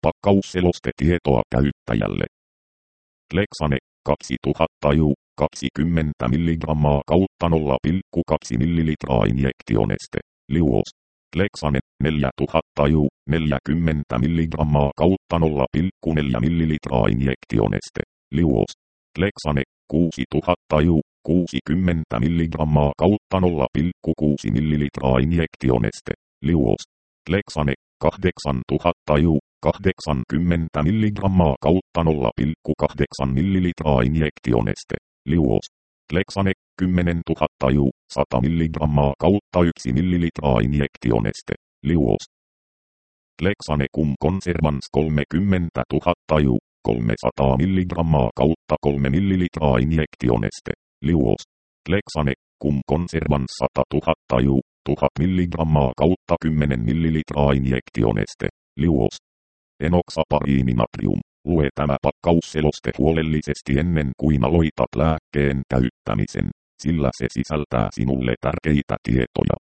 Pakkausselostetietoa käyttäjälle. Lexane 2000 Ju 20 mg kautta 0,2 ml injektioneste. Liuos. Lexane 4000 Ju 40 mg kautta 0,4 ml injektioneste. Liuos. Lexane 6000 Ju 60 mg kautta 0,6 ml injektioneste. Liuos. Lexane 8000 Ju 80 mg kautta 0,8 ml injektioneste. Liuos. Lexane 10 000 Ju 100 mg kautta 1 ml injektioneste. Liuos. Lexane Cum Conservans 30 000 Ju 300 mg kautta 3 ml injektioneste. Liuos. Lexane Cum Conservans 100 000 Ju 1000 mg kautta 10 ml injektioneste. Liuos. Enoxapariininatrium. Lue tämä pakkausseloste huolellisesti ennen kuin aloitat lääkkeen käyttämisen, sillä se sisältää sinulle tärkeitä tietoja.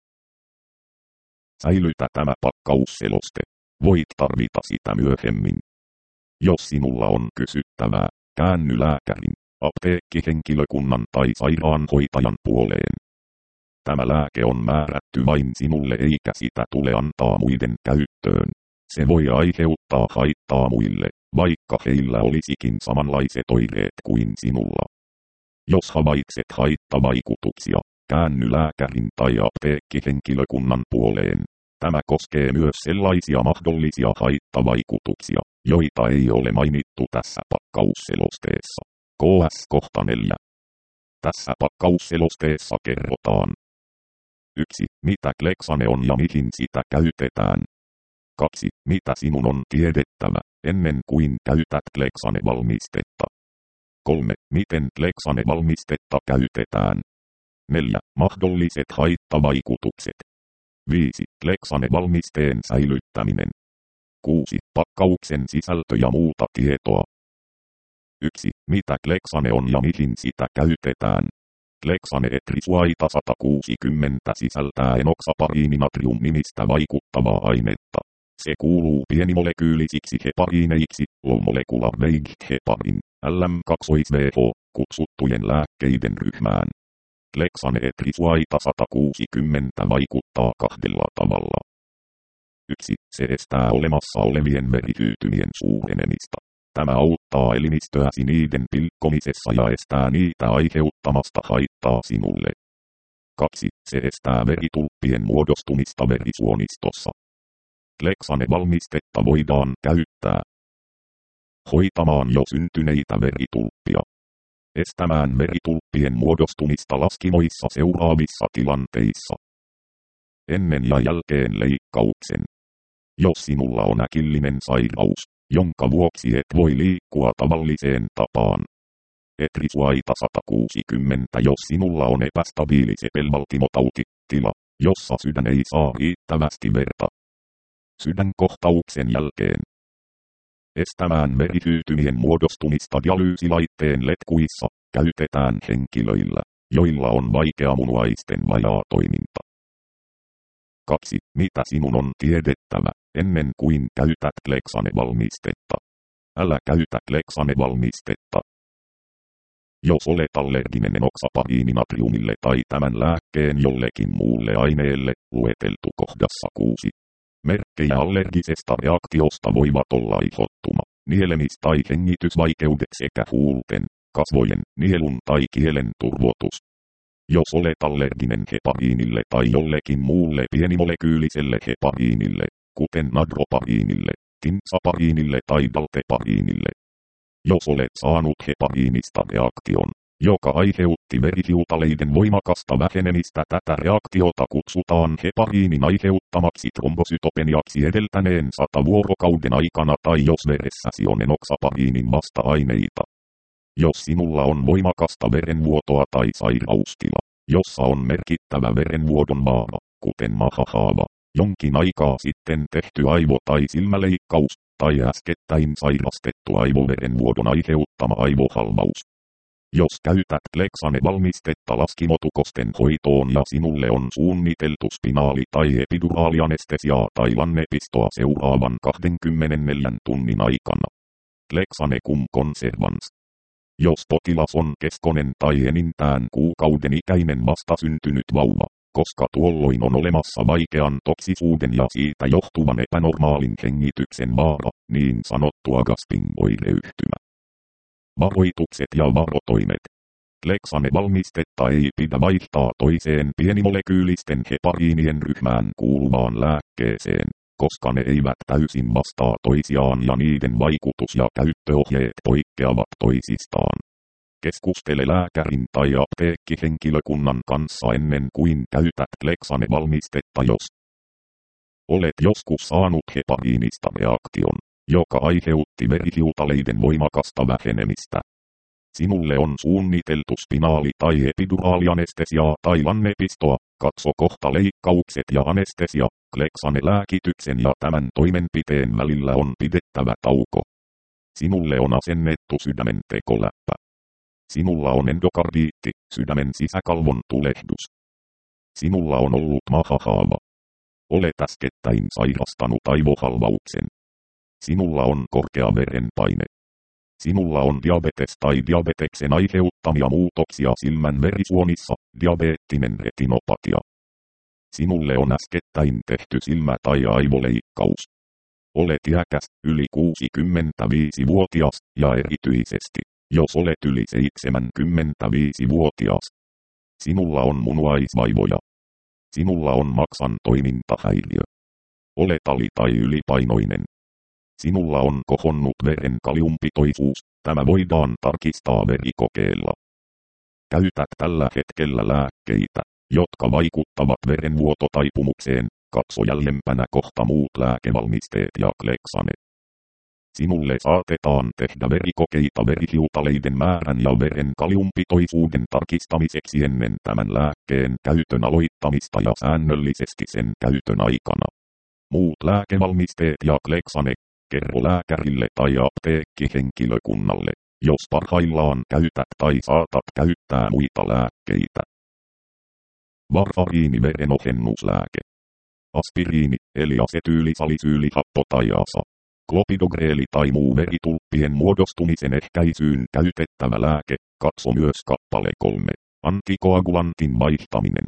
Säilytä tämä pakkausseloste. Voit tarvita sitä myöhemmin. Jos sinulla on kysyttävää, käänny lääkärin, apteekkihenkilökunnan tai sairaanhoitajan puoleen. Tämä lääke on määrätty vain sinulle eikä sitä tule antaa muiden käyttöön. Se voi aiheuttaa haittaa muille, vaikka heillä olisikin samanlaiset oireet kuin sinulla. Jos havaitset haittavaikutuksia, käänny lääkärin tai apteekkihenkilökunnan puoleen. Tämä koskee myös sellaisia mahdollisia haittavaikutuksia, joita ei ole mainittu tässä pakkausselosteessa. KS kohta 4. Tässä pakkausselosteessa kerrotaan. 1. Mitä Lexane on ja mihin sitä käytetään. 2. Mitä sinun on tiedettävä, ennen kuin käytät Lexane-valmistetta. 3. Miten Lexane-valmistetta käytetään. 4. Mahdolliset haittavaikutukset. 5. Lexane-valmisteen säilyttäminen. 6. Pakkauksen sisältö ja muuta tietoa. 1. Mitä Lexane on ja mihin sitä käytetään. Lexane Etrisuaita 160 sisältää enoxapariininatrium-nimistä vaikuttavaa ainetta. Se kuuluu pienimolekyylisiksi hepariineiksi, low-molecular-weight heparin, LM2-VH, kutsuttujen lääkkeiden ryhmään. Lexane Etrisuaita 160 vaikuttaa kahdella tavalla. 1. Se estää olemassa olevien verihyytymien suurenemista. Tämä auttaa elimistöäsi niiden pilkkomisessa ja estää niitä aiheuttamasta haittaa sinulle. 2. Se estää veritulppien muodostumista verisuonistossa. Lexane-valmistetta voidaan käyttää hoitamaan jo syntyneitä veritulppia, estämään veritulppien muodostumista laskimoissa seuraavissa tilanteissa, ennen ja jälkeen leikkauksen. Jos sinulla on äkillinen sairaus, jonka vuoksi et voi liikkua tavalliseen tapaan. Etrisuaita 160 Jos sinulla on epästabiili sepelvaltimotauti, tila, jossa sydän ei saa riittävästi verta. Sydänkohtauksen jälkeen. Estämään verihyytymien muodostumista dialyysilaitteen letkuissa, käytetään henkilöillä, joilla on vaikea munuaisten vajaatoiminta. 2. Mitä sinun on tiedettävä, ennen kuin käytät Lexane-valmistetta. Älä käytä Lexane-valmistetta. Jos olet allerginen enoxapariininatriumille tai tämän lääkkeen jollekin muulle aineelle, lueteltu kohdassa 6. Merkkejä allergisesta reaktiosta voivat olla ihottuma, nielemis- tai hengitysvaikeudet sekä huulten, kasvojen, nielun tai kielen turvotus. Jos olet allerginen hepariinille tai jollekin muulle pienimolekyyliselle hepariinille, kuten nadropariinille, tinsapariinille tai daltepariinille. Jos olet saanut hepariinista reaktion, joka aiheutti verihiutaleiden voimakasta vähenemistä, tätä reaktiota kutsutaan hepariinin aiheuttamaksi trombosytopeniaksi edeltäneen 100 vuorokauden aikana tai jos veressäsi on enoxapariinin vasta-aineita. Jos sinulla on voimakasta verenvuotoa tai sairaustila, jossa on merkittävä verenvuodon vaara, kuten mahahaava, jonkin aikaa sitten tehty aivo- tai silmäleikkaus, tai äskettäin sairastettu aivoverenvuodon aiheuttama aivohalvaus. Jos käytät Clexane-valmistetta laskimotukosten hoitoon ja sinulle on suunniteltu spinaali- tai epiduraalianestesiaa tai lannepistoa seuraavan 24 tunnin aikana. Clexane cum conservans. Jos potilas on keskonen tai enintään kuukauden ikäinen vastasyntynyt vauva, koska tuolloin on olemassa vaikean toksisuuden ja siitä johtuvan epänormaalin hengityksen vaara, niin sanottua gasping-oireyhtymä. Varoitukset ja varotoimet. Clexane-valmistetta ei pidä vaihtaa toiseen pienimolekyylisten hepariinien ryhmään kuuluvaan lääkkeeseen, koska ne eivät täysin vastaa toisiaan ja niiden vaikutus ja käyttöohjeet poikkeavat toisistaan. Keskustele lääkärin tai apteekkihenkilökunnan kanssa ennen kuin käytät Clexane-valmistetta, jos olet joskus saanut hepariinista reaktion, joka aiheutti verihiutaleiden voimakasta vähenemistä. Sinulle on suunniteltu spinaali- tai epiduraalianestesiaa tai lannepistoa, katso kohta leikkaukset ja anestesia, Clexane-lääkityksen ja tämän toimenpiteen välillä on pidettävä tauko. Sinulle on asennettu sydämen tekoläppä. Sinulla on endokardiitti, sydämen sisäkalvon tulehdus. Sinulla on ollut mahahaava. Olet äskettäin sairastanut aivohalvauksen. Sinulla on korkea verenpaine. Sinulla on diabetes tai diabeteksen aiheuttamia muutoksia silmän verisuonissa, diabeettinen retinopatia. Sinulle on äskettäin tehty silmä- tai aivoleikkaus. Olet iäkäs, yli 65-vuotias, ja erityisesti, jos olet yli 75-vuotias. Sinulla on munuaisvaivoja. Sinulla on maksan toimintahäiriö. Olet ali- tai ylipainoinen. Sinulla on kohonnut veren kaliumpitoisuus, tämä voidaan tarkistaa verikokeella. Käytät tällä hetkellä lääkkeitä, jotka vaikuttavat verenvuototaipumukseen, katso jäljempänä kohta muut lääkevalmisteet ja Clexane. Sinulle saatetaan tehdä verikokeita verihiutaleiden määrän ja veren kaliumpitoisuuden tarkistamiseksi ennen tämän lääkkeen käytön aloittamista ja säännöllisesti sen käytön aikana. Muut lääkevalmisteet ja Clexane. Kerro lääkärille tai apteekkihenkilökunnalle, jos parhaillaan käytät tai saatat käyttää muita lääkkeitä. Varfariini verenohennuslääke. Aspiriini, eli asetyylisalisyylihappo tai ASA. Klopidogreeli tai muu veritulppien muodostumisen ehkäisyyn käytettävä lääke, katso myös kappale 3. Antikoagulantin vaihtaminen.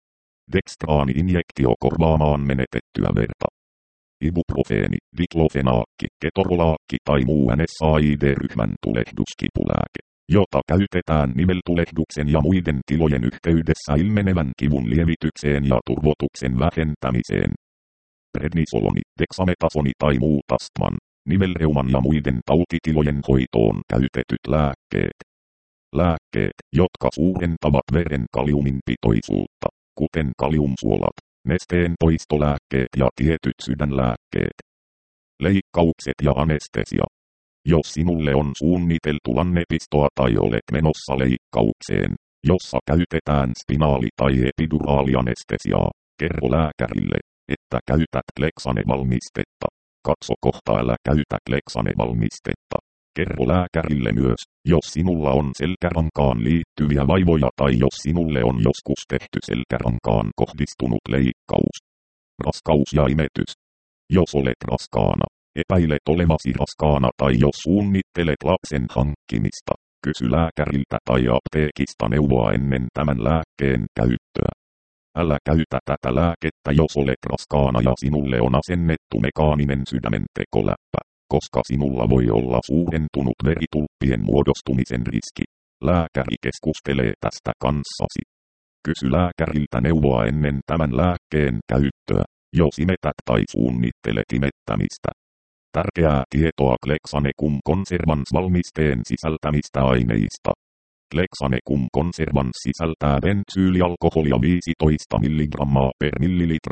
Dextraani-injektio korvaamaan menetettyä verta. Ibuprofeeni, diklofenaakki, ketorolaakki tai muu NSAID-ryhmän tulehduskipulääke, jota käytetään niveltulehduksen ja muiden tilojen yhteydessä ilmenevän kivun lievitykseen ja turvotuksen vähentämiseen. Prednisoloni, dexametasoni tai muu astman, nivelreuman ja muiden tautitilojen hoitoon käytetyt lääkkeet. Lääkkeet, jotka suurentavat veren kaliumin pitoisuutta, kuten kaliumsuolat. Nesteen poistolääkkeet ja tietyt sydänlääkkeet. Leikkaukset ja anestesia. Jos sinulle on suunniteltu lannepistoa tai olet menossa leikkaukseen, jossa käytetään spinaali- tai epiduraalianestesiaa, kerro lääkärille, että käytät Clexane-valmistetta. Katso kohta älä käytä Clexane-valmistetta. Kerro lääkärille myös, jos sinulla on selkärankaan liittyviä vaivoja tai jos sinulle on joskus tehty selkärankaan kohdistunut leikkaus. Raskaus ja imetys. Jos olet raskaana, epäilet olevasi raskaana tai jos suunnittelet lapsen hankkimista, kysy lääkäriltä tai apteekista neuvoa ennen tämän lääkkeen käyttöä. Älä käytä tätä lääkettä jos olet raskaana ja sinulle on asennettu mekaaninen sydämen tekoläppä, koska sinulla voi olla suurentunut veritulppien muodostumisen riski. Lääkäri keskustelee tästä kanssasi. Kysy lääkäriltä neuvoa ennen tämän lääkkeen käyttöä, jos imetät tai suunnittelet imettämistä. Tärkeää tietoa Clexane cum conservans valmisteen sisältämistä aineista. Clexane cum conservans sisältää bensyylialkoholia 15 mg per millilitra,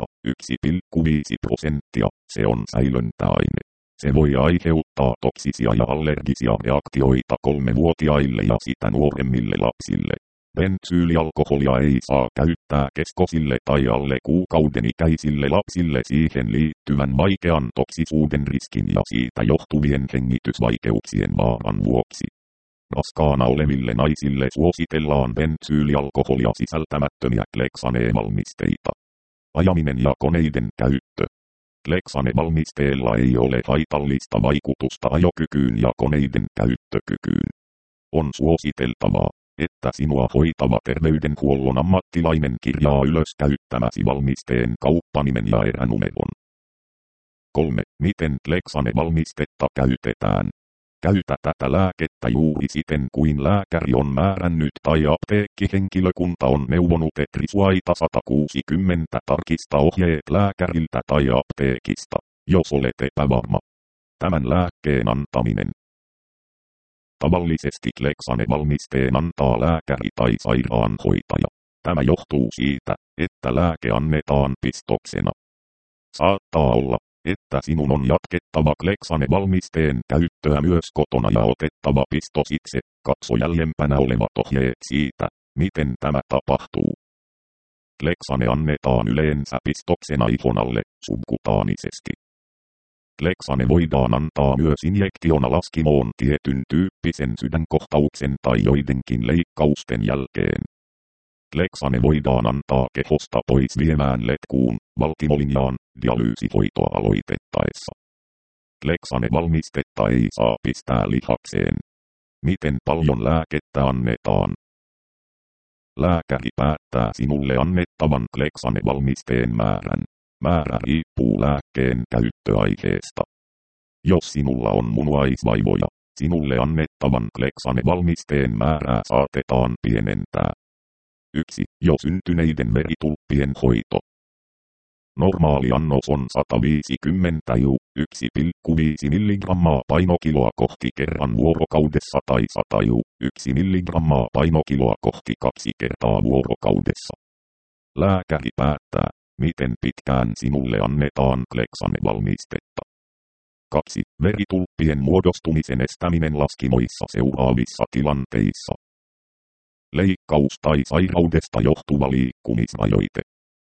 1,5%. Se on säilöntäaine. Se voi aiheuttaa toksisia ja allergisia reaktioita 3-vuotiaille ja sitä nuoremmille lapsille. Bensyylialkoholia ei saa käyttää keskosille tai alle kuukauden ikäisille lapsille siihen liittyvän vaikean toksisuuden riskin ja siitä johtuvien hengitysvaikeuksien vaaran vuoksi. Raskaana oleville naisille suositellaan bensyylialkoholia sisältämättömiä Clexane-valmisteita. Ajaminen ja koneiden käyttö. Clexane-valmisteella ei ole haitallista vaikutusta ajokykyyn ja koneiden käyttökykyyn. On suositeltavaa, että sinua hoitava terveydenhuollon ammattilainen kirjaa ylös käyttämäsi valmisteen kauppanimen ja eränumeron. 3. Miten Clexane-valmistetta käytetään? Käytä tätä lääkettä juuri siten kuin lääkäri on määrännyt tai apteekkihenkilökunta on neuvonut, Risuaita 160 tarkista ohjeet lääkäriltä tai apteekista, jos olet epävarma. Tämän lääkkeen antaminen. Tavallisesti Clexane-valmisteen antaa lääkäri tai sairaanhoitaja. Tämä johtuu siitä, että lääke annetaan pistoksena. Saattaa olla, että sinun on jatkettava Clexane-valmisteen käyttöä myös kotona ja otettava pistos itse. Katso jäljempänä olevat ohjeet siitä, miten tämä tapahtuu. Clexane annetaan yleensä pistoksena ihon alle, subkutaanisesti. Clexane voidaan antaa myös injektiona laskimoon tietyn tyyppisen sydänkohtauksen tai joidenkin leikkausten jälkeen. Clexane voidaan antaa kehosta pois viemään letkuun, valtimolinjaan, dialyysihoitoa aloitettaessa. Clexane-valmistetta ei saa pistää lihakseen. Miten paljon lääkettä annetaan? Lääkäri päättää sinulle annettavan Clexane-valmisteen määrän. Määrä riippuu lääkkeen käyttöaiheesta. Jos sinulla on munuaisvaivoja, sinulle annettavan Clexane-valmisteen määrää saatetaan pienentää. 1. Jo syntyneiden veritulppien hoito. Normaali annos on 150 ju, 1,5 mg painokiloa kohti kerran vuorokaudessa tai 100 ju, 1 mg painokiloa kohti 2 kertaa vuorokaudessa. Lääkäri päättää, miten pitkään sinulle annetaan Clexane-valmistetta. 2. Veritulppien muodostumisen estäminen laskimoissa seuraavissa tilanteissa. Leikkaus tai sairaudesta johtuva liikkumisrajoite.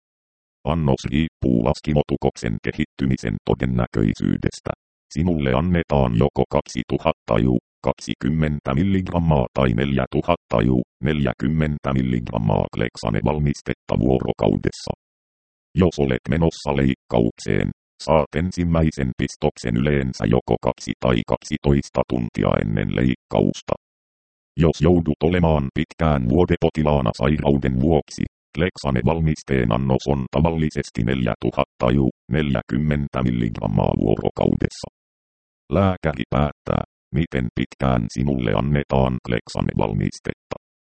Annos riippuu laskimotukoksen kehittymisen todennäköisyydestä. Sinulle annetaan joko 2000 ju, 20 mg tai 4000 ju, 40 mg Clexane-valmistetta vuorokaudessa. Jos olet menossa leikkaukseen, saat ensimmäisen pistoksen yleensä joko 2 tai 12 tuntia ennen leikkausta. Jos joudut olemaan pitkään vuodepotilaana sairauden vuoksi, Clexane-valmisteen annos on tavallisesti 4000 ju, 40 mg vuorokaudessa. Lääkäri päättää, miten pitkään sinulle annetaan Clexane-valmistetta.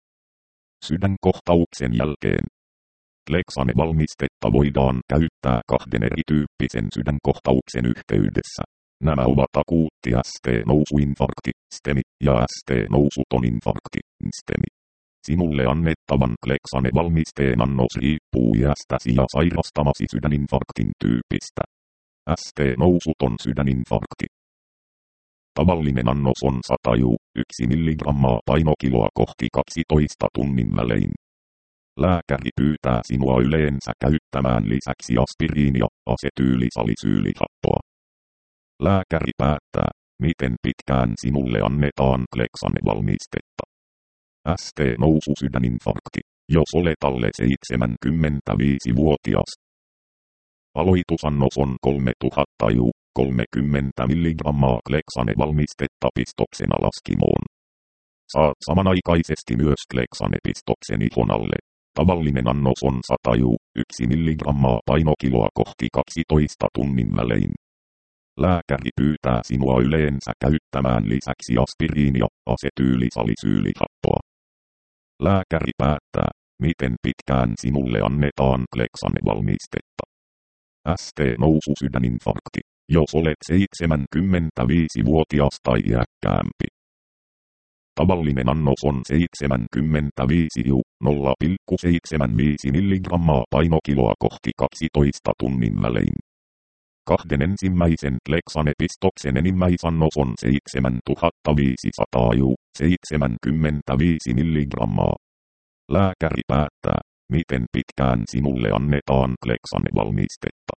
Sydänkohtauksen jälkeen. Clexane-valmistetta voidaan käyttää 2 erityyppisen sydänkohtauksen yhteydessä. Nämä ovat akuutti ST-nousuinfarkti, STEMI, ja ST-nousuton infarkti, STEMI. Sinulle annettavan Clexane-valmisteen annos riippuu iästäsi ja sairastamasi sydäninfarktin tyypistä. ST-nousuton sydäninfarkti. Tavallinen annos on 100 ju, 1 mg painokiloa kohti 12 tunnin välein. Lääkäri pyytää sinua yleensä käyttämään lisäksi aspiriinia, asetyylisalisyylihappoa. Lääkäri päättää, miten pitkään sinulle annetaan Clexane-valmistetta. ST-nousu sydäninfarkti, jos olet alle 75-vuotias. Aloitusannos on 3000 ju, 30 mg Clexane-valmistetta pistoksena laskimoon. Saat samanaikaisesti myös Clexane-pistoksen ihon alle. Tavallinen annos on 100 ju, 1 mg painokiloa kohti 12 tunnin välein. Lääkäri pyytää sinua yleensä käyttämään lisäksi aspiriinia, asetyylisalisyylihappoa. Lääkäri päättää, miten pitkään sinulle annetaan Clexane-valmistetta. ST-nousu sydäninfarkti, jos olet 75-vuotias tai iäkkäämpi. Tavallinen annos on 75 ju, 0,75 mg painokiloa kohti 12 tunnin välein. 2 ensimmäisen Clexane-pistoksen enimmäisannos on 7500 ju, 75 mg. Lääkäri päättää, miten pitkään sinulle annetaan Clexane-valmistetta.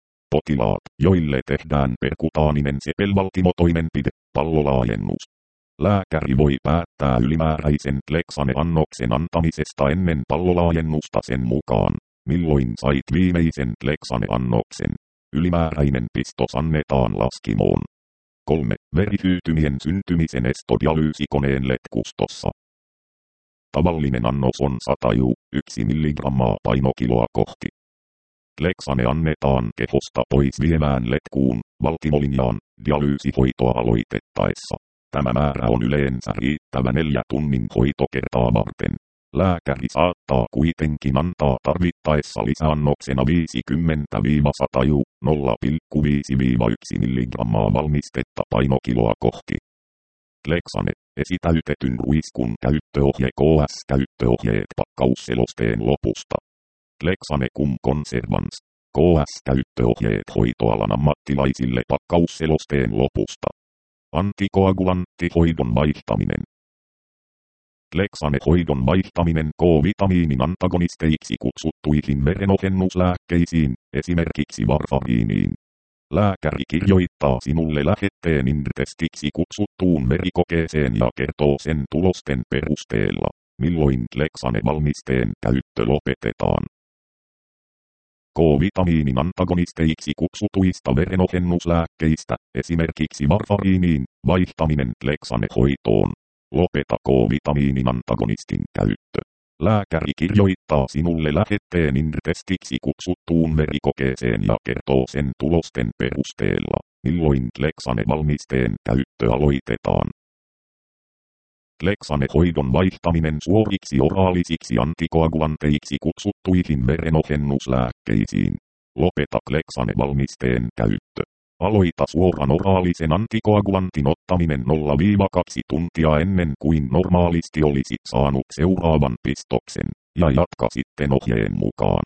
Potilaat, joille tehdään perkutaaninen sepelvaltimotoimenpide, pallolaajennus. Lääkäri voi päättää ylimääräisen Clexane-annoksen antamisesta ennen pallolaajennusta sen mukaan, milloin sait viimeisen Clexane-annoksen. Ylimääräinen pistos annetaan laskimoon. 3. Verihyytymien syntymisen esto dialyysikoneen letkustossa. Tavallinen annos on 101 mg painokiloa kohti. Clexane annetaan kehosta pois viemään letkuun, valtimolinjaan, dialyysihoitoa aloitettaessa. Tämä määrä on yleensä riittävä 4 tunnin hoitokertaa varten. Lääkäri saattaa kuitenkin antaa tarvittaessa lisäannoksena 50-100 0,5-1 mg valmistetta painokiloa kohti. Clexane, esitäytetyn ruiskun käyttöohje KS-käyttöohjeet pakkausselosteen lopusta. Clexane cum conservans, KS-käyttöohjeet hoitoalan ammattilaisille pakkausselosteen lopusta. Antikoagulanttihoidon vaihtaminen. Clexane-hoidon vaihtaminen K-vitamiinin antagonisteiksi kutsuttuihin verenohennuslääkkeisiin, esimerkiksi varfariiniin. Lääkäri kirjoittaa sinulle lähetteen INR-testiksi kutsuttuun verikokeeseen ja kertoo sen tulosten perusteella, milloin Clexane-valmisteen käyttö lopetetaan. K-vitamiinin antagonisteiksi kutsutuista verenohennuslääkkeistä, esimerkiksi varfariiniin, vaihtaminen Clexane-hoitoon. Lopeta K-vitamiinin antagonistin käyttö. Lääkäri kirjoittaa sinulle lähetteen INR-testiksi kutsuttuun verikokeeseen ja kertoo sen tulosten perusteella, milloin Clexane-valmisteen käyttö aloitetaan. Clexane-hoidon vaihtaminen suoriksi oraalisiksi antikoagulanteiksi kutsuttuihin verenohennuslääkkeisiin. Lopeta Clexane-valmisteen käyttö. Aloita suoran oraalisen antikoagulantin ottaminen 0-2 tuntia ennen kuin normaalisti olisit saanut seuraavan pistoksen, ja jatka sitten ohjeen mukaan.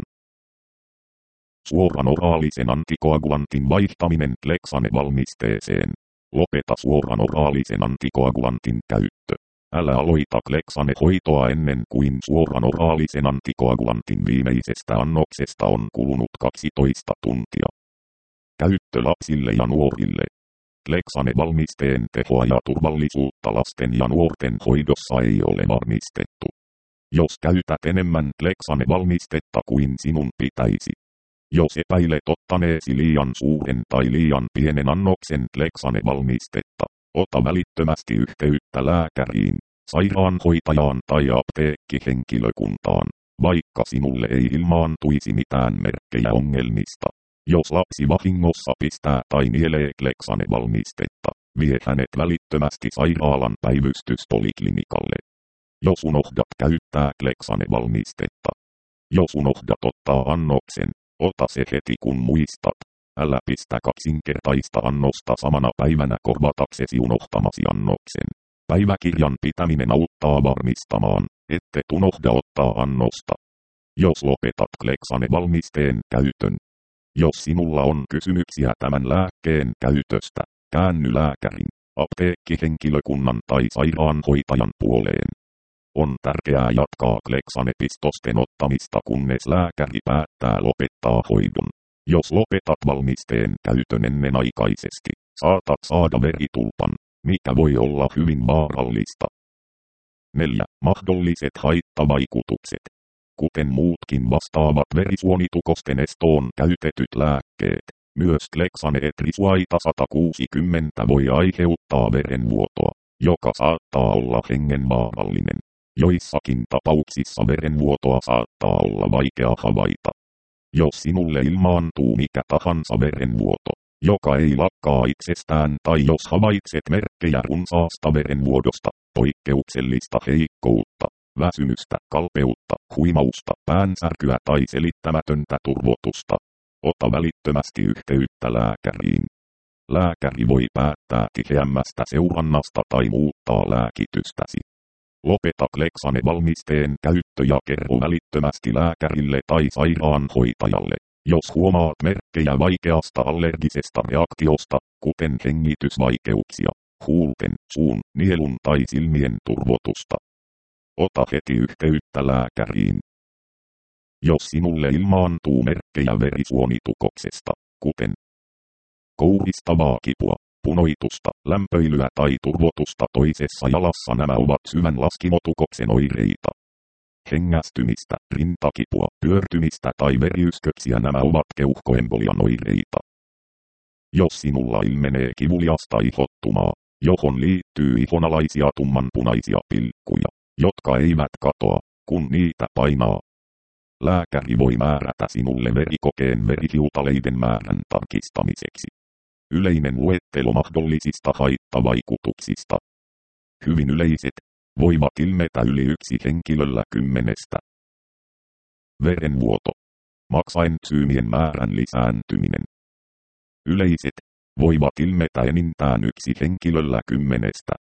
Suoran oraalisen antikoagulantin vaihtaminen Clexane-valmisteeseen. Lopeta suoran oraalisen antikoagulantin käyttö. Älä aloita Clexane-hoitoa ennen kuin suoran oraalisen antikoagulantin viimeisestä annoksesta on kulunut 12 tuntia. Käyttö lapsille ja nuorille. Clexane-valmisteen tehoa ja turvallisuutta lasten ja nuorten hoidossa ei ole varmistettu. Jos käytät enemmän Clexane-valmistetta kuin sinun pitäisi. Jos epäilet ottaneesi liian suuren tai liian pienen annoksen Clexane-valmistetta, ota välittömästi yhteyttä lääkäriin, sairaanhoitajaan tai apteekkihenkilökuntaan, vaikka sinulle ei ilmaantuisi mitään merkkejä ongelmista. Jos lapsi vahingossa pistää tai nielee Clexane-valmistetta, vie hänet välittömästi sairaalan päivystyspoliklinikalle. Jos unohdat käyttää Clexane-valmistetta. Jos unohdat ottaa annoksen, ota se heti kun muistat. Älä pistä kaksinkertaista annosta samana päivänä korvataksesi unohtamasi annoksen. Päiväkirjan pitäminen auttaa varmistamaan, ettet unohda ottaa annosta. Jos lopetat Clexane-valmisteen käytön. Jos sinulla on kysymyksiä tämän lääkkeen käytöstä, käänny lääkärin, apteekkihenkilökunnan tai sairaanhoitajan puoleen. On tärkeää jatkaa Clexane-pistosten ottamista kunnes lääkäri päättää lopettaa hoidon. Jos lopetat valmisteen käytön ennenaikaisesti, saatat saada veritulpan, mikä voi olla hyvin vaarallista. 4. Mahdolliset haittavaikutukset. Kuten muutkin vastaavat verisuonitukosten estoon käytetyt lääkkeet, myös Clexane etrisuaita 160 voi aiheuttaa verenvuotoa, joka saattaa olla hengenvaarallinen. Joissakin tapauksissa verenvuotoa saattaa olla vaikea havaita. Jos sinulle ilmaantuu mikä tahansa verenvuoto, joka ei lakkaa itsestään tai jos havaitset merkkejä runsaasta verenvuodosta, poikkeuksellista heikkoutta, väsymystä, kalpeutta, huimausta, päänsärkyä tai selittämätöntä turvotusta, ota välittömästi yhteyttä lääkäriin. Lääkäri voi päättää tiheämmästä seurannasta tai muuttaa lääkitystäsi. Lopeta Clexane-valmisteen käyttö ja kerro välittömästi lääkärille tai sairaanhoitajalle, jos huomaat merkkejä vaikeasta allergisesta reaktiosta, kuten hengitysvaikeuksia, huulten, suun, nielun tai silmien turvotusta. Ota heti yhteyttä lääkäriin. Jos sinulle ilmaantuu merkkejä verisuonitukoksesta, kuten kouristavaa kipua, punoitusta, lämpöilyä tai turvotusta toisessa jalassa. Nämä ovat syvän laskimotukoksen oireita. Hengästymistä, rintakipua, pyörtymistä tai veriysköksiä. Nämä ovat keuhkoembolian oireita. Jos sinulla ilmenee kivuliasta ihottumaa, johon liittyy ihonalaisia tummanpunaisia pilkkuja, jotka eivät katoa, kun niitä painaa, lääkäri voi määrätä sinulle verikokeen verihiutaleiden määrän tarkistamiseksi. Yleinen luettelo mahdollisista haittavaikutuksista. Hyvin yleiset, voivat ilmetä yli 1 henkilöllä 10. Verenvuoto. Maksaentsyymien määrän lisääntyminen. Yleiset, voivat ilmetä enintään 1 henkilöllä 10.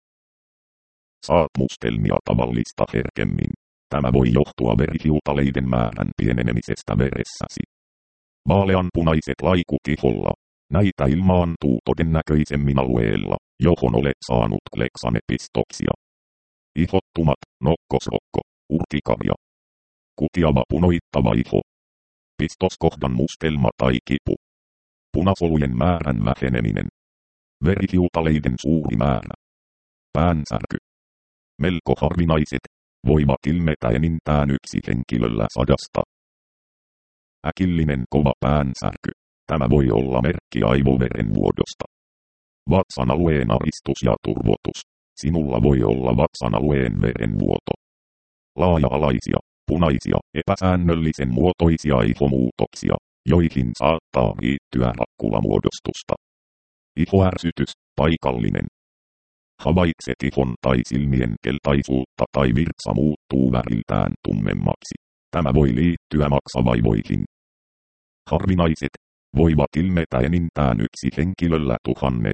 Saat mustelmia tavallista herkemmin. Tämä voi johtua verihiutaleiden määrän pienenemisestä veressäsi. Vaaleanpunaiset laikut iholla. Näitä ilmaantuu todennäköisemmin alueella, johon olet saanut kleksanepistoksia. Ihottumat, nokkosrokko, urtikaria. Kutiava punoittava iho. Pistoskohdan mustelma tai kipu. Punasolujen määrän väheneminen. Verihiutaleiden suuri määrä. Päänsärky. Melko harvinaiset, voivat ilmetä enintään 1 henkilöllä 100. Äkillinen kova päänsärky. Tämä voi olla merkki aivoverenvuodosta. Vatsan alueen aristus ja turvotus. Sinulla voi olla vatsan alueen verenvuoto. Laaja-alaisia, punaisia, epäsäännöllisen muotoisia ihomuutoksia, joihin saattaa liittyä rakkulamuodostusta. Ihoärsytys, paikallinen. Havaitset ihon tai silmien keltaisuutta tai virtsa muuttuu väriltään tummemmaksi. Tämä voi liittyä maksavaivoihin. Harvinaiset, voivat ilmetä enintään 1 henkilöllä 1000.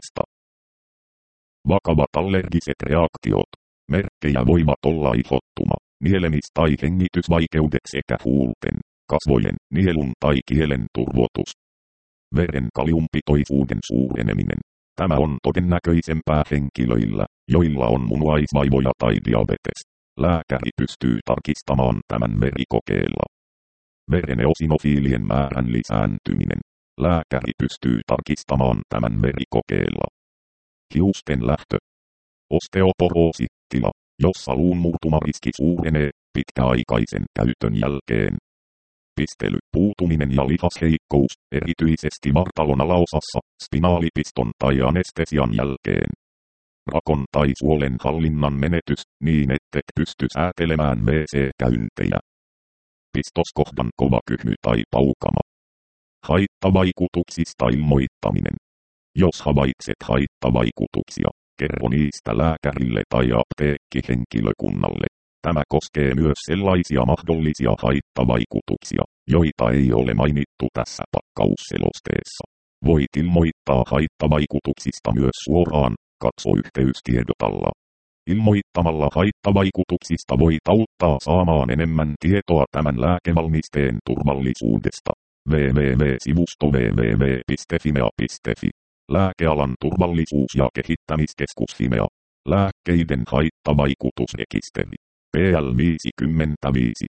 Vakavat allergiset reaktiot. Merkkejä voivat olla ihottuma, nielemis- tai hengitysvaikeudet sekä huulten, kasvojen, nielun tai kielen turvotus. Veren kaliumpitoisuuden suureneminen. Tämä on todennäköisempää henkilöillä, joilla on munuaisvaivoja tai diabetes. Lääkäri pystyy tarkistamaan tämän verikokeella. Veren eosinofiilien määrän lisääntyminen. Lääkäri pystyy tarkistamaan tämän verikokeella. Hiusten lähtö. Osteoporoosi, tila, jossa luun murtumariski suurenee pitkäaikaisen käytön jälkeen. Pistely, puutuminen ja lihasheikkous, erityisesti vartalon alaosassa, spinaalipiston tai anestesian jälkeen. Rakon tai suolen hallinnan menetys, niin ettet pysty säätelemään WC-käyntejä. Pistoskohdan kova kyhmy tai paukama. Haittavaikutuksista ilmoittaminen. Jos havaitset haittavaikutuksia, kerro niistä lääkärille tai apteekkihenkilökunnalle. Tämä koskee myös sellaisia mahdollisia haittavaikutuksia, joita ei ole mainittu tässä pakkausselosteessa. Voit ilmoittaa haittavaikutuksista myös suoraan, katso yhteystiedotalla. Ilmoittamalla haittavaikutuksista voit auttaa saamaan enemmän tietoa tämän lääkevalmisteen turvallisuudesta. www.sivusto www.fimea.fi. Lääkealan turvallisuus- ja kehittämiskeskus Fimea. Lääkkeiden haittavaikutusrekisteri. PL 55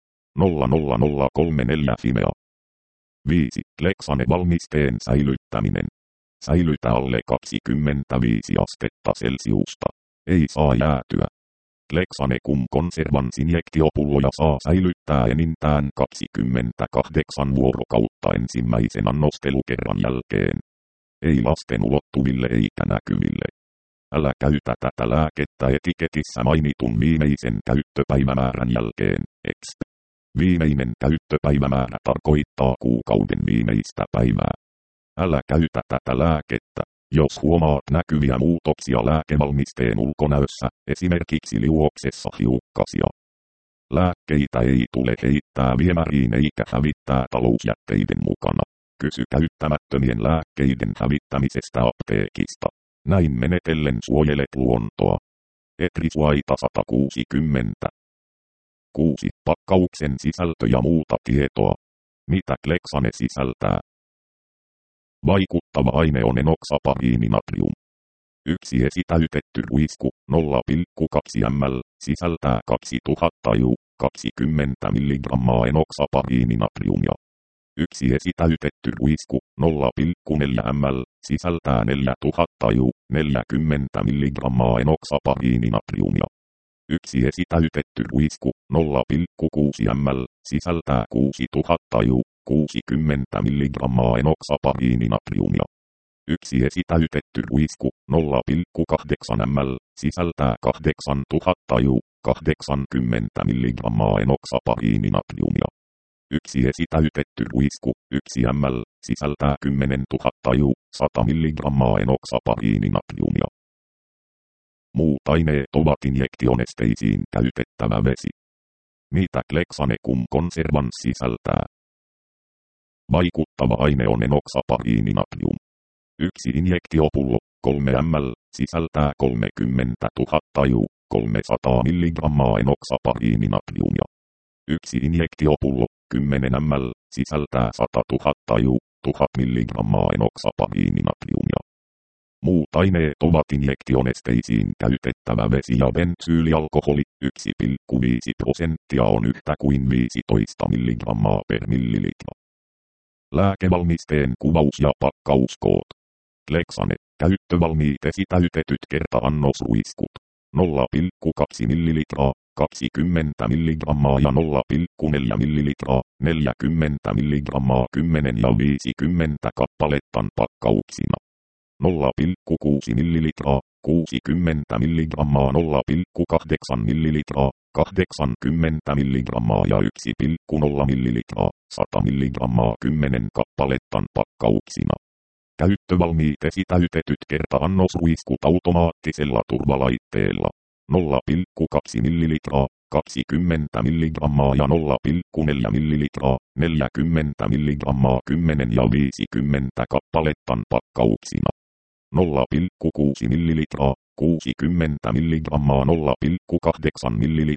00034 Fimea. 5. Klexane-valmisteen säilyttäminen. Säilytä alle 25 astetta Celsiusta. Ei saa jäätyä. Klexane Cum-Conservans injektiopulloja saa säilyttää enintään 28 vuorokautta ensimmäisen annostelukerran jälkeen. Ei lasten ulottuville eikä näkyville. Älä käytä tätä lääkettä etiketissä mainitun viimeisen käyttöpäivämäärän jälkeen, exp. Viimeinen käyttöpäivämäärä tarkoittaa kuukauden viimeistä päivää. Älä käytä tätä lääkettä, jos huomaat näkyviä muutoksia lääkevalmisteen ulkonäössä, esimerkiksi liuoksessa hiukkasia. Lääkkeitä ei tule heittää viemäriin eikä hävittää talousjätteiden mukana. Kysy käyttämättömien lääkkeiden hävittämisestä apteekista. Näin menetellen suojelet luontoa. Etrisuaita 160. 6. Pakkauksen sisältö ja muuta tietoa. Mitä Klexane sisältää? Vaikuttava aine on enoksapariininatrium. Yksi esitäytetty ruisku, 0,2 ml, sisältää 2000 20 mg enoksapariininatriumia. Yksi esitäytetty ruisku 0,4 ml sisältää 4000-40 mg enoksapariininatriumia. Yksi esitäytetty ruisku 0,6 ml sisältää 6000-60 mg enoksapariininatriumia. Yksi esitäytetty ruisku 0,8 ml sisältää 8000-80 mg enoksapariininatriumia. Yksi esitäytetty ruisku 1 ml sisältää 10 000-100 mg enoksapariininatriumia. Muut aineet ovat injektionesteisiin käytettävä vesi. Mitä Clexanecum conservans sisältää? Vaikuttava aine on enoksapariininatrium. Yksi injektiopullo 3 ml sisältää 30 000-300 mg enoksapariininatriumia. Yksi injektiopullo 10 ml sisältää 100 000-1000 mg enoksapariininatriumia. Muut aineet ovat injektionesteisiin käytettävä vesi ja bensyylialkoholi 1,5% on yhtä kuin 15 mg per millilitra. Lääkevalmisteen kuvaus ja pakkauskoot. Clexane, käyttövalmiit esitäytetyt kerta-annosruiskut. 0,2 ml, 20 mg ja 0,4 ml, 40 mg 10 ja 50 kappalettan pakkauksina. 0,6 ml, 60 mg 0,8 ml, 80 mg ja 1,0 ml, 100 mg 10 kappalettan pakkauksina. Käyttövalmiit esitäytetyt kerta-annosruiskut automaattisella turvalaitteella. 0,2 ml, 20 mg ja 0,4 ml, 40 mg 10 ja 50 kappalettan pakkauksina. 0,6 ml, 60 mg 0,8 ml,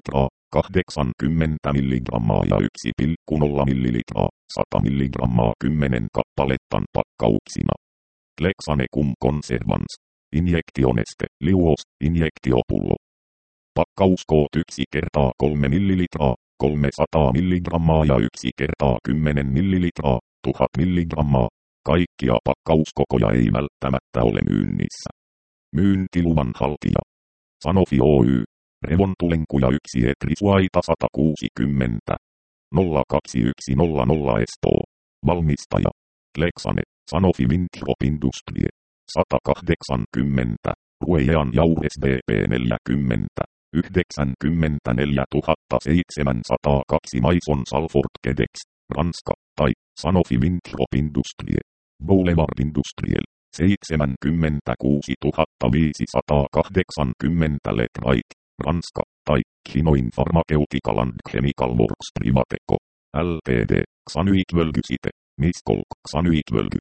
80 mg ja 1,0 ml, 100 mg 10 kappalettan pakkauksina. Clexanecum conservans. Injektioneste, liuos, injektiopullo. Pakkauskoot 1 kertaa 3 ml, 300 mg ja 1 kertaa 10 ml, 1000 mg. Kaikkia pakkauskokoja ei välttämättä ole myynnissä. Myyntiluvan haltija. Sanofi Oy. Revontulenkuja 1 etrisuaita 160. 02100 Espoo. Valmistaja. Clexane, Sanofi Winthrop Industrie. 180. Ruejean Jaures BP 40. 94 702 Maison Salford Quedex, Ranska, tai Sanofi Winthrop Industrie. Boulevard Industriel, 76 580 Letrait, Ranska, tai Kinoin Pharmaceutical and Chemical Works Privateco, Ltd, Xanytvölgysite, Miskolc Xanytvölgy,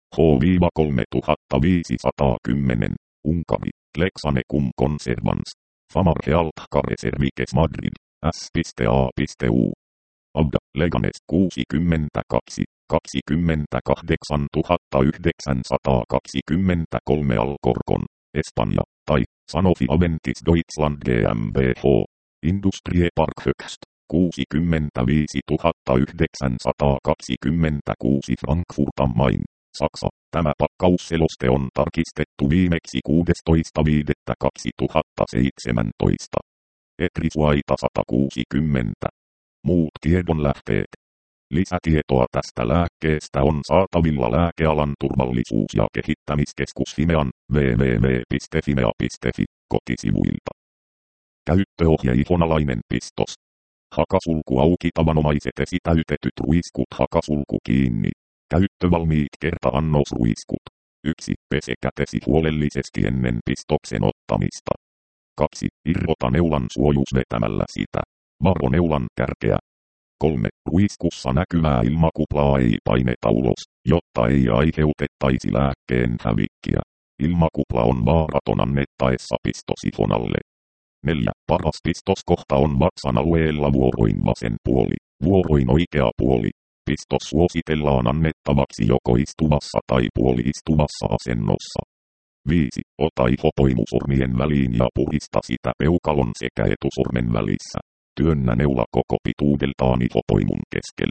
H-3510, Unkari, Clexanecum conservans. Famarhealthcare Services Madrid, S.A.U. Abda, Leganes 62, 28 923 Alcorcon, Espanja, tai Sanofi Aventis Deutschland GmbH, Industrie Park Höchst, 65 926 Frankfurt am Main, Saksa. Tämä pakkausseloste on tarkistettu viimeksi 16.5.2017. Etrisuaita 160. Muut tiedonlähteet. Lisätietoa tästä lääkkeestä on saatavilla Lääkealan turvallisuus- ja kehittämiskeskus Fimean www.fimea.fi kotisivuilta. Käyttöohje ihonalainen pistos. Hakasulku auki tavanomaiset esitäytetyt ruiskut hakasulku kiinni. Käyttövalmiit kerta-annosruiskut. 1. Pese kätesi huolellisesti ennen pistoksen ottamista. 2. Irrota neulan suojus vetämällä sitä. Varo neulan kärkeä. 3. Ruiskussa näkyvää ilmakuplaa ei paineta ulos, jotta ei aiheutettaisi lääkkeen hävikkiä. Ilmakupla on vaaraton annettaessa pistosifonalle. 4. Paras pistoskohta on vatsan alueella vuoroin vasen puoli, vuoroin oikea puoli. Pistos suositellaan annettavaksi joko istuvassa tai puoli-istuvassa asennossa. 5. Ota ihopoimusormien väliin ja puhdista sitä peukalon sekä etusormen välissä. Työnnä neula koko pituudeltaan ihopoimun keskelle.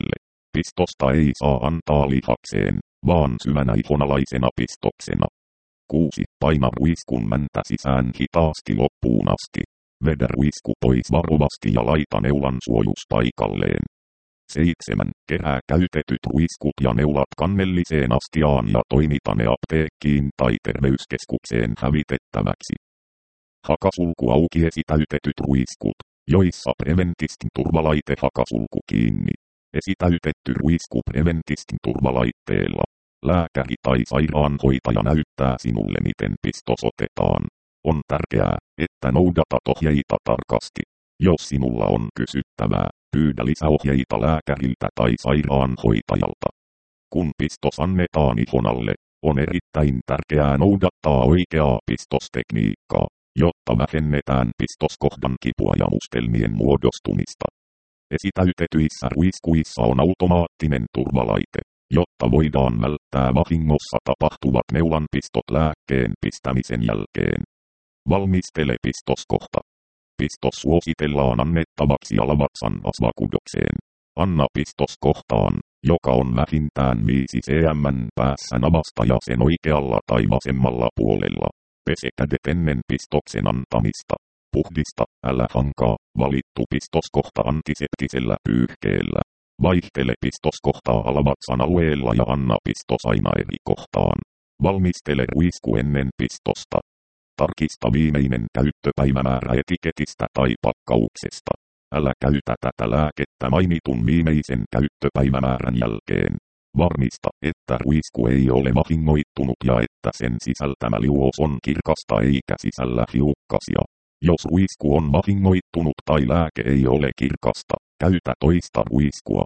Pistosta ei saa antaa lihakseen, vaan syvänä ihonalaisena pistoksena. 6. Paina ruiskun mäntä sisään hitaasti loppuun asti. Vedä ruisku pois varovasti ja laita neulan suojus paikalleen. 7. Kerää käytetyt ruiskut ja neulat kannelliseen astiaan ja toimita ne apteekkiin tai terveyskeskukseen hävitettäväksi. Hakasulku auki esitäytetyt ruiskut, joissa Preventistin turvalaite hakasulku kiinni. Esitäytetty ruisku Preventistin turvalaitteella. Lääkäri tai sairaanhoitaja näyttää sinulle miten pistos otetaan. On tärkeää, että noudatat ohjeita tarkasti. Jos sinulla on kysyttävää, pyydä lisäohjeita lääkäriltä tai sairaanhoitajalta. Kun pistos annetaan ihon alle, on erittäin tärkeää noudattaa oikeaa pistostekniikkaa, jotta vähennetään pistoskohdan kipua ja mustelmien muodostumista. Esitäytetyissä ruiskuissa on automaattinen turvalaite, jotta voidaan välttää vahingossa tapahtuvat neulanpistot lääkkeen pistämisen jälkeen. Valmistele pistoskohta. Pistos suositellaan annettavaksi alavatsan asvakudokseen. Anna pistos kohtaan, joka on vähintään 5 cm päässä navasta ja sen oikealla tai vasemmalla puolella. Pese kädet ennen pistoksen antamista. Puhdista, älä hankaa, valittu pistoskohta antiseptisellä pyyhkeellä. Vaihtele pistoskohtaa alavatsan alueella ja anna pistos aina eri kohtaan. Valmistele ruisku ennen pistosta. Tarkista viimeinen käyttöpäivämäärä etiketistä tai pakkauksesta. Älä käytä tätä lääkettä mainitun viimeisen käyttöpäivämäärän jälkeen. Varmista, että ruisku ei ole vahingoittunut ja että sen sisältämä liuos on kirkasta eikä sisällä hiukkasia. Jos ruisku on vahingoittunut tai lääke ei ole kirkasta, käytä toista ruiskua.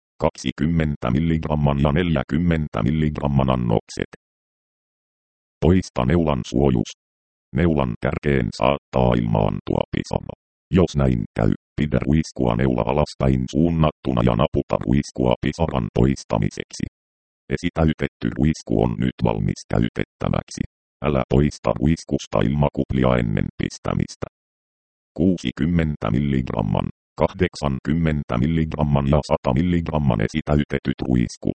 20 mg ja 40 mg annokset. Poista neulan suojus. Neulan kärkeen saattaa ilmaantua pisara. Jos näin käy, pidä ruiskua neula alaspäin suunnattuna ja naputa ruiskua pisaran poistamiseksi. Esitäytetty ruisku on nyt valmis käytettäväksi. Älä poista ruiskusta ilmakuplia ennen pistämistä. 60 mg, 80 mg ja 100 mg esitäytetyt ruiskut.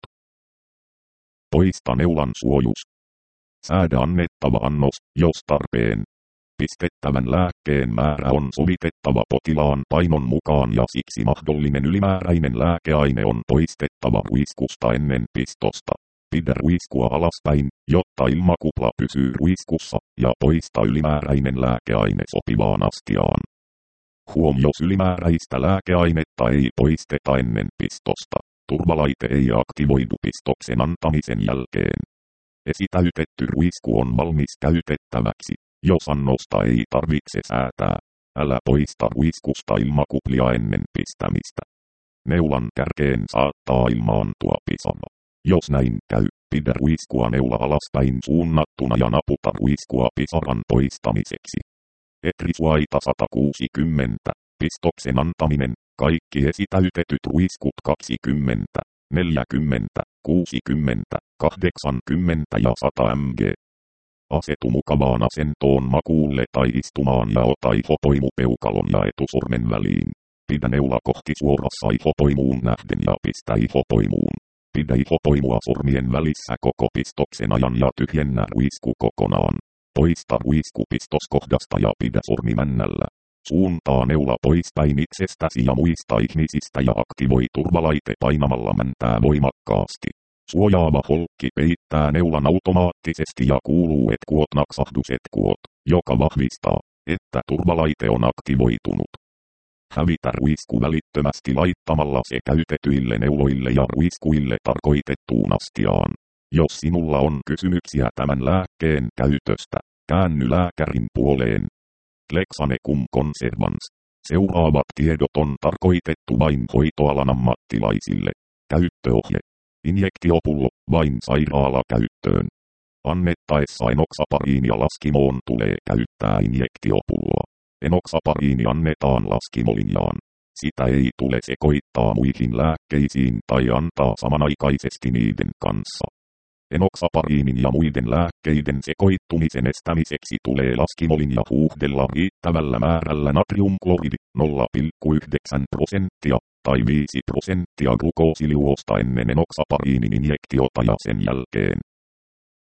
Poista neulan suojus. Säädä annettava annos, jos tarpeen. Pistettävän lääkkeen määrä on sovitettava potilaan painon mukaan ja siksi mahdollinen ylimääräinen lääkeaine on poistettava ruiskusta ennen pistosta. Pidä ruiskua alaspäin, jotta ilmakupla pysyy ruiskussa, ja poista ylimääräinen lääkeaine sopivaan astiaan. Jos ylimääräistä lääkeainetta ei poisteta ennen pistosta, turvalaite ei aktivoidu pistoksen antamisen jälkeen. Esitäytetty ruisku on valmis käytettäväksi, jos annosta ei tarvitse säätää. Älä poista ruiskusta ilmakuplia ennen pistämistä. Neulan kärkeen saattaa ilmaantua pisara. Jos näin käy, pidä ruiskua neula alaspäin suunnattuna ja naputa ruiskua pisaran poistamiseksi. Etrisuaita 160, pistoksen antaminen, kaikki esitäytetyt ruiskut 20, 40, 60, 80 ja 100 mg. Asetu mukavaan asentoon makuulle tai istumaan ja ota ihopoimu peukalon ja etusormen väliin. Pidä neula kohti suorassa ihopoimuun nähden ja pistä ihopoimuun. Pidä ihopoimua sormien välissä koko pistoksen ajan ja tyhjennä ruisku kokonaan. Poista ruisku pistoskohdasta ja pidä sormi männällä. Suuntaa neula poispäin itsestäsi ja muista ihmisistä ja aktivoi turvalaite painamalla mäntää voimakkaasti. Suojaava holkki peittää neulan automaattisesti ja kuuluu etkuot, joka vahvistaa, että turvalaite on aktivoitunut. Hävitä ruisku välittömästi laittamalla se käytetyille neuloille ja ruiskuille tarkoitettuun astiaan. Jos sinulla on kysymyksiä tämän lääkkeen käytöstä, käänny lääkärin puoleen. Lexane cum conservans. Seuraavat tiedot on tarkoitettu vain hoitoalan ammattilaisille. Käyttöohje. Injektiopullo vain sairaalakäyttöön. Annettaessa enoxapariini ja laskimoon tulee käyttää injektiopulloa. Enoxapariini annetaan laskimolinjaan. Sitä ei tule sekoittaa muihin lääkkeisiin tai antaa samanaikaisesti niiden kanssa. Enoxapariinin ja muiden lääkkeiden sekoittumisen estämiseksi tulee laskimolinja huuhdella riittävällä määrällä natriumkloridi 0,9%, tai 5% glukoosiliuosta ennen enoxapariinin injektiota ja sen jälkeen.